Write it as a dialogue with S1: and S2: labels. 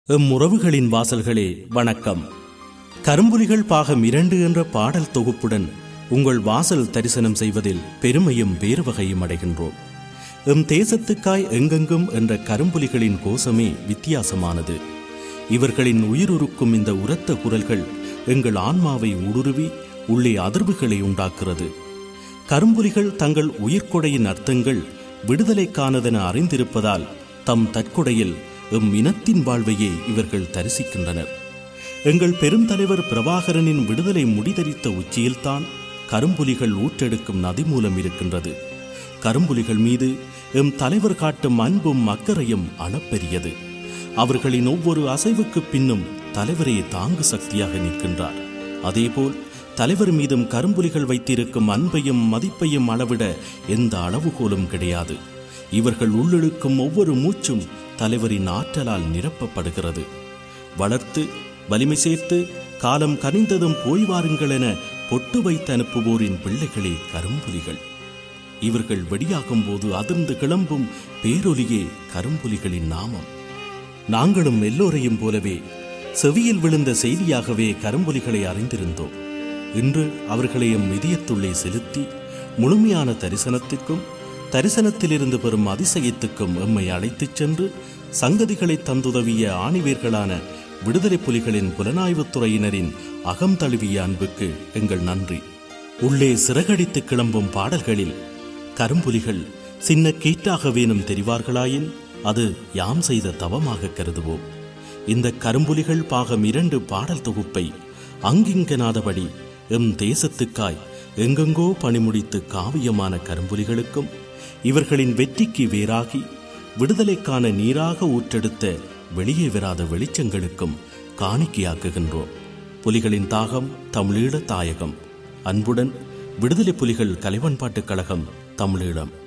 S1: உறவுகளின் வாசல்களே வணக்கம். கரும்புலிகள் பாகம் 2 என்ற பாடல் தொகுப்புடன் உங்கள் வாசல் தரிசனம் செய்வதில் பெருமையும் வேறுவகையும் அடைகின்றோம். தேசத்துக்காய் எங்கெங்கும் என்ற கரும்புலிகளின் கோஷமே வித்தியாசமானது. இவர்களின் உயிருருக்கும் இந்த உரத்த குரல்கள் எங்கள் ஆன்மாவை ஊடுருவி உள்ளே அதிர்வுகளை உண்டாக்குறது. கரும்புலிகள் தங்கள் உயிர்கொடையின் அர்த்தங்கள் விடுதலைக்கானதென அறிந்திருப்பதால் தம் தற்கொடையில் இனத்தின் வாழ்வையே இவர்கள் தரிசிக்கின்றனர். எங்கள் பெருந்தலைவர் பிரபாகரனின் விடுதலை முடிதரித்த உச்சியில்தான் கரும்புலிகள் ஊற்றெடுக்கும் நதி மூலம் இருக்கின்றது. கரும்புலிகள் மீது தலைவர் காட்டும் அன்பும் அக்கறையும் அளப்பெரியது. அவர்களின் ஒவ்வொரு அசைவுக்கு பின்னும் தலைவரே தாங்கு சக்தியாக நிற்கின்றார். அதேபோல் தலைவர் மீதும் கரும்புலிகள் வைத்திருக்கும் அன்பையும் மதிப்பையும் அளவிட எந்த அளவுகோலும் கிடையாது. இவர்கள் உள்ளிழுக்கும் ஒவ்வொரு மூச்சும் தலைவரின் ஆற்றலால் நிரப்பப்படுகிறது. வளர்த்து வலிமை சேர்த்து காலம் கனிந்ததும் போய் வாருங்கள் என பொட்டு வைத்து அனுப்புவோரின் பிள்ளைகளே கரும்புலிகள். இவர்கள் வெடியாகும் போது அதிர்ந்து கிளம்பும் பேரொலியே கரும்புலிகளின் நாமம். நாங்களும் எல்லோரையும் போலவே செவியில் விழுந்த செய்தியாகவே கரும்புலிகளை அறிந்திருந்தோம். இன்று அவர்களையும் இதயத்துள்ளே செலுத்தி முழுமையான தரிசனத்திற்கும் தரிசனத்திலிருந்து பெறும் அதிசயத்துக்கும் எம்மை அழைத்துச் சென்று சங்கதிகளை தந்துதவிய ஆணிவேர்களான விடுதலை புலிகளின் புலனாய்வுத்துறையினரின் அகம் தழுவிய அன்புக்கு எங்கள் நன்றி. உள்ளே சிறகடித்து கிளம்பும் பாடல்களில் கரும்புலிகள் சின்ன கீற்றாக வேணும் தெரிவார்களாயின் அது யாம் செய்த தவமாக கருதுவோம். இந்த கரும்புலிகள் பாகம் 2 பாடல் தொகுப்பை அங்கிங்கனாதபடி தேசத்துக்காய் எங்கெங்கோ பணிமுடித்து காவியமான கரும்புலிகளுக்கும் இவர்களின் வெற்றிக்கு வேறாகி விடுதலைக்கான நீராக ஊற்றெடுத்த வெளியே வராத வெளிச்சங்களுக்கும் காணிக்கையாக்குகின்றோம். புலிகளின் தாகம் தமிழீழ தாயகம். அன்புடன் விடுதலை புலிகள் கலைவன்பாட்டுக் கழகம் தமிழீழம்.